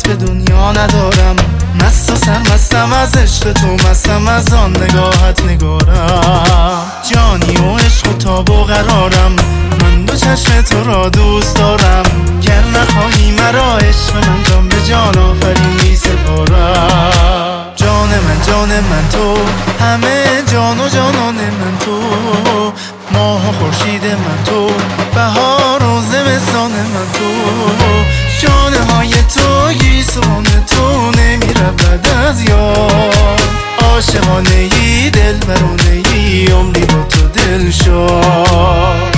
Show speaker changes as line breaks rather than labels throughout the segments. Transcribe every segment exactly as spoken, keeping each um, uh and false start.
غیرت به دنیا ندارم. مست و سرمستم از عشق تو، مستم از آن نگاهت نگارم. جانی و عشق و تاب و قرارم، من دو چشم تو را دوست دارم. گر نخواهی مرا عشق من، جان به جان آفرین می سپارم. جان من جان من تو، همه جان و جانان من تو. ماه و خورشید من تو، بهار و زمستان من تو. جانه های تو گیسوان تو، نمی رود از یاد. عاشقانه ای دلبرانه ای، عمری با تو دل شد.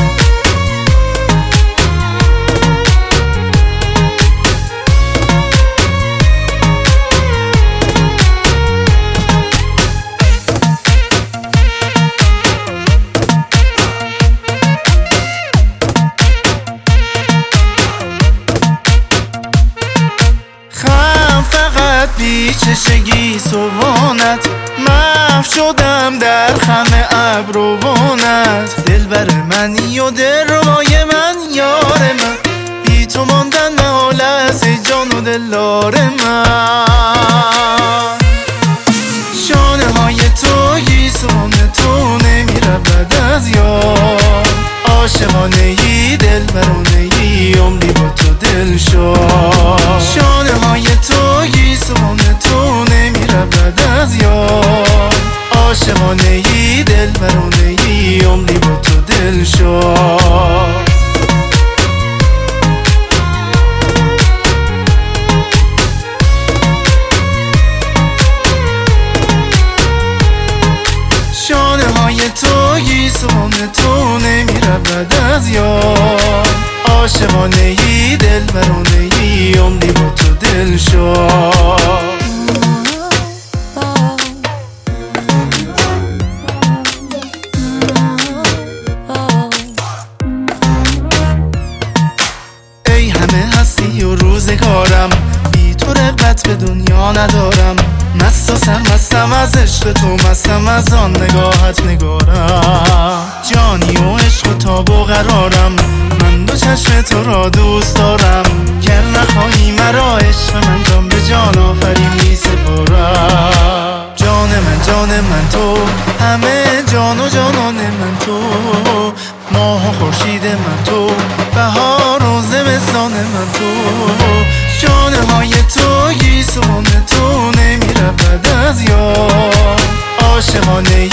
بی چشگی سوانت، محو شدم در خم ابروانت. دلبر منی و دلربای من، یار من. بی تو ماندن محال است ای جان و دلار من. شانه های تو گیسوان تو، نمی رود از یاد. عاشقانه ای دلبرانه ای، عمری با تو دل شد. شانه های تو گیسوان تو، نمی رود از یاد. عاشقانه ای دلبرانه ای، عمری با تو دل شد. شانه های تو گیسوان تو، نمی رود از یاد. عاشقانه ای دلبرانه ای، عمری با تو دل شد. ای همه هستی و روزگارم، بی تو رغبت به دنیا ندارم. مست و سرمستم از عشق تو، مستم از آن نگاهت نگارم. جانی و عشق و تاب و قرارم، من دو چشم تو را دوست دارم. گر نخواهی مرا عشق من، جان به جان آفرین می سپارم. جان من جان من تو، همه جان و جانان من تو. ماه و خورشید من تو، بهار و زمستان من تو. جانه های تو گیسوان تو، نمی رود از یاد. عاشقانه